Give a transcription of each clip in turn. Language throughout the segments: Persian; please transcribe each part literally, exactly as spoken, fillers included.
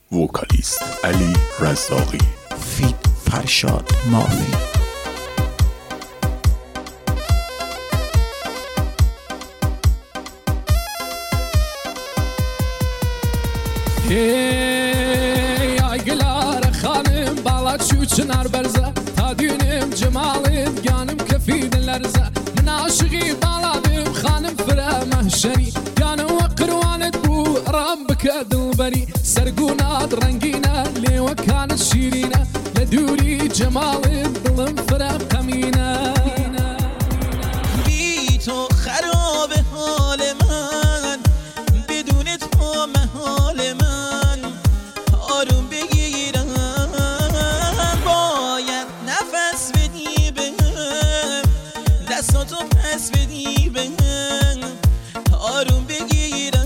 وکالیست علی رزاقی، فیت فرشاد مافی. Hey aygilar xanım balat şu çınar berze ta düğünüm cemalim yanım kefidinlerze min aşığı baladım xanım fire mahşeri yanım ve kırvanet bu rabbike dilberi sergunat rengine li ve kanet şirine leduri cemalim dilim fire kamine بی تو خراب حال من بدون تو محال من آروم بگیرم باید نفس بدی بهم دستاتو پس بدی بهم آروم بگیرم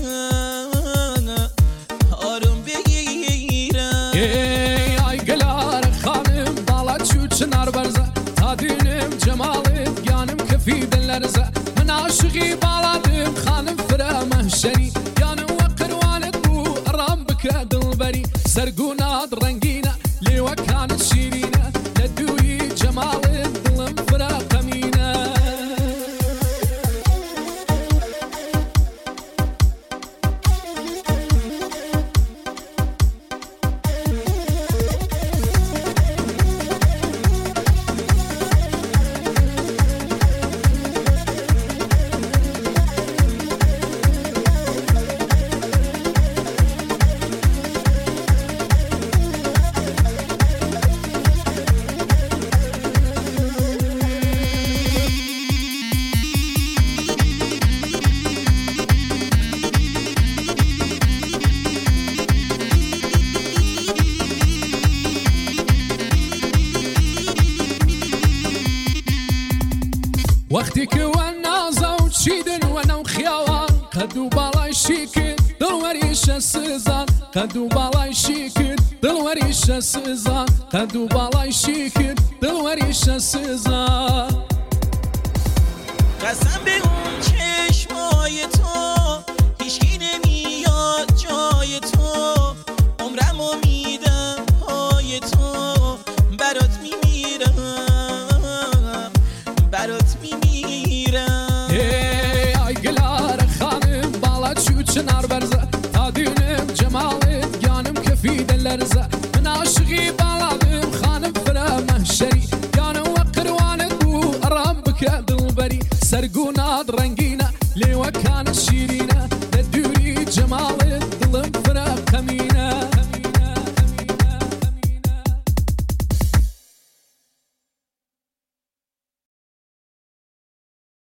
آروم بگیرم Ey aygilar xanım balat şu çınar berze ta düğünüm cemalim yanım kefidinlerze min aşığı baladım xanım fire mahşeri yanım ve kırvanet bu rabbike dilberi sergunat rengine li ve kanet şirine leduri cemalim dilim fire kamine وقتی که ونازا و چیدن و نو خیاوان قدو بالای شیکن دلوریش سزان قدو بالای شیکن دلوریش سزان قدو بالای شیکن دلوریش سزان قسم به اون چشمای تو هیچکی نمیاد جای تو عمرمو میدم پای تو برات میمیرم برات میمیرم Ey aygilar xanım balat şu çınar berze ta düğünüm cemalim yanım kefidinlerze min aşığı baladım xanım fire mahşeri yanım ve kırvanet bu rabbike dilberi sergunat rengine li ve kanet şirine